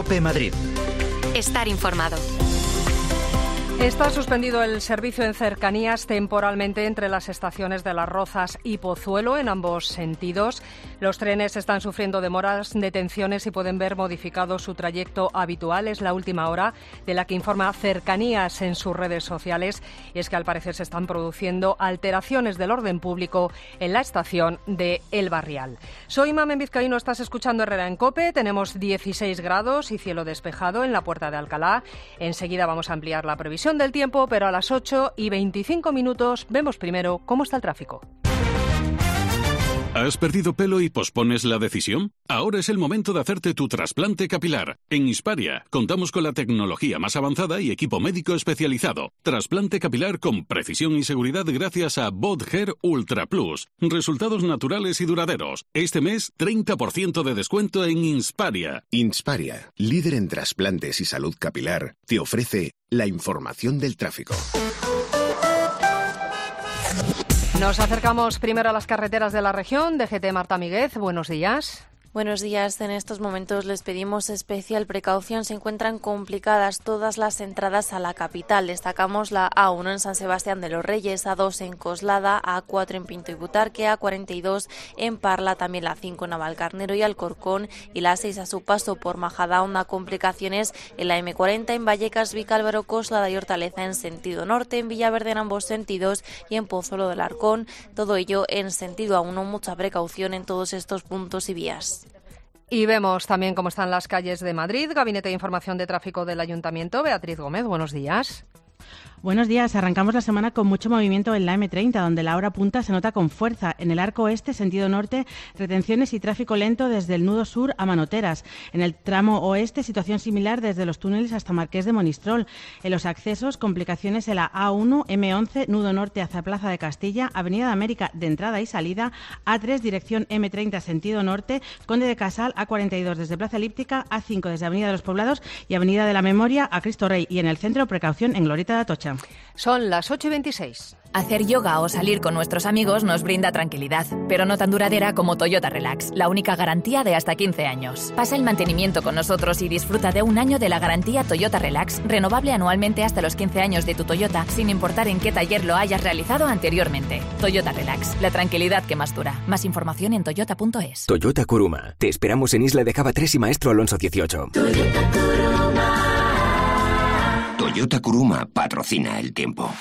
COPE Madrid. Estar informado. Está suspendido el servicio en cercanías temporalmente entre las estaciones de Las Rozas y Pozuelo en ambos sentidos. Los trenes están sufriendo demoras, detenciones y pueden ver modificado su trayecto habitual. Es la última hora de la que informa Cercanías en sus redes sociales. Y es que al parecer se están produciendo alteraciones del orden público en la estación de El Barrial. Soy Mamen Vizcaíno, estás escuchando Herrera en COPE. Tenemos 16 grados y cielo despejado en la Puerta de Alcalá. Enseguida vamos a ampliar la previsión del tiempo, pero a las 8:25 vemos primero cómo está el tráfico. ¿Has perdido pelo y pospones la decisión? Ahora es el momento de hacerte tu trasplante capilar. En Insparia contamos con la tecnología más avanzada y equipo médico especializado. Trasplante capilar con precisión y seguridad gracias a BodHair Ultra Plus. Resultados naturales y duraderos. Este mes, 30% de descuento en Insparia. Insparia, líder en trasplantes y salud capilar, te ofrece la información del tráfico. Nos acercamos primero a las carreteras de la región. DGT Marta Míguez, buenos días. Buenos días. En estos momentos les pedimos especial precaución. Se encuentran complicadas todas las entradas a la capital. Destacamos la A1 en San Sebastián de los Reyes, A2 en Coslada, A4 en Pinto y Butarque, A42 en Parla, también la 5 en Navalcarnero y Alcorcón y la 6 a su paso por Majadahonda. Complicaciones en la M40 en Vallecas, Vicálvaro, Coslada y Hortaleza en sentido norte, en Villaverde en ambos sentidos y en Pozuelo del Arcón. Todo ello en sentido A1. Mucha precaución en todos estos puntos y vías. Y vemos también cómo están las calles de Madrid. Gabinete de Información de Tráfico del Ayuntamiento. Beatriz Gómez, buenos días. Buenos días. Arrancamos la semana con mucho movimiento en la M30, donde la hora punta se nota con fuerza. En el arco oeste, sentido norte, retenciones y tráfico lento desde el nudo sur a Manoteras. En el tramo oeste, situación similar desde los túneles hasta Marqués de Monistrol. En los accesos, complicaciones en la A1, M11, nudo norte hacia Plaza de Castilla, Avenida de América de entrada y salida, A3, dirección M30, sentido norte, Conde de Casal, A42 desde Plaza Elíptica, A5 desde Avenida de los Poblados y Avenida de la Memoria a Cristo Rey. Y en el centro, precaución en Glorieta de Atocha. Son las 8:26. Hacer yoga o salir con nuestros amigos nos brinda tranquilidad, pero no tan duradera como Toyota Relax, la única garantía de hasta 15 años. Pasa el mantenimiento con nosotros y disfruta de un año de la garantía Toyota Relax, renovable anualmente hasta los 15 años de tu Toyota, sin importar en qué taller lo hayas realizado anteriormente. Toyota Relax, la tranquilidad que más dura. Más información en toyota.es. Toyota Kuruma. Te esperamos en Isla de Java 3 y Maestro Alonso 18. Toyota Kuruma. Toyota Kuruma patrocina el tiempo.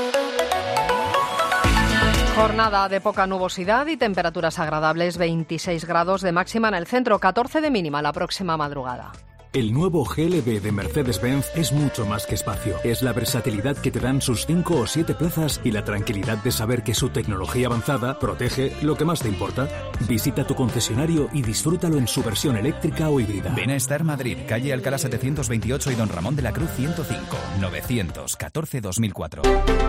Jornada de poca nubosidad y temperaturas agradables, 26 grados de máxima en el centro, 14 de mínima la próxima madrugada. El nuevo GLB de Mercedes-Benz es mucho más que espacio. Es la versatilidad que te dan sus 5 o 7 plazas y la tranquilidad de saber que su tecnología avanzada protege lo que más te importa. Visita tu concesionario y disfrútalo en su versión eléctrica o híbrida. Ven a Estar Madrid, calle Alcalá 728 y Don Ramón de la Cruz 105, 914-2004.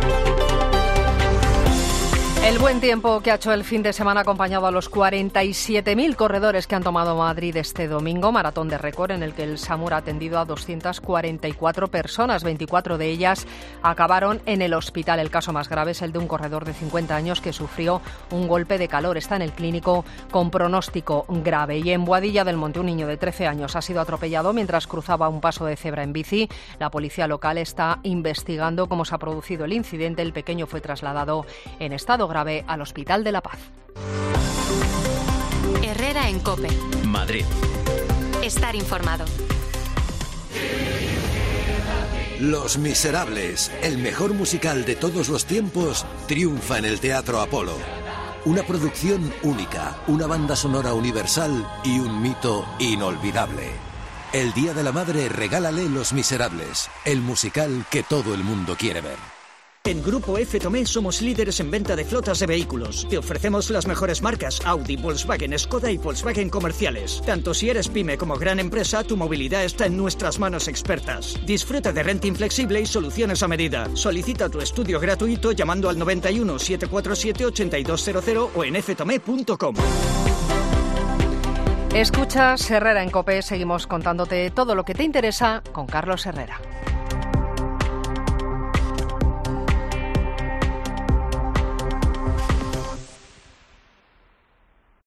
El buen tiempo que ha hecho el fin de semana ha acompañado a los 47.000 corredores que han tomado Madrid este domingo, maratón de récord en el que el SAMUR ha atendido a 244 personas, 24 de ellas acabaron en el hospital. El caso más grave es el de un corredor de 50 años que sufrió un golpe de calor. Está en el clínico con pronóstico grave. Y en Boadilla del Monte, un niño de 13 años ha sido atropellado mientras cruzaba un paso de cebra en bici. La policía local está investigando cómo se ha producido el incidente. El pequeño fue trasladado en estado grave al Hospital de la Paz. Herrera en COPE. Madrid. Estar informado. Los Miserables, el mejor musical de todos los tiempos, triunfa en el Teatro Apolo. Una producción única, una banda sonora universal y un mito inolvidable. El Día de la Madre, regálale Los Miserables, el musical que todo el mundo quiere ver. En Grupo F. Tomé somos líderes en venta de flotas de vehículos. Te ofrecemos las mejores marcas Audi, Volkswagen, Skoda y Volkswagen comerciales. Tanto si eres pyme como gran empresa, tu movilidad está en nuestras manos expertas. Disfruta de renting flexible y soluciones a medida. Solicita tu estudio gratuito llamando al 91 747 8200 o en ftome.com. Escuchas Herrera en COPE. Seguimos contándote todo lo que te interesa con Carlos Herrera.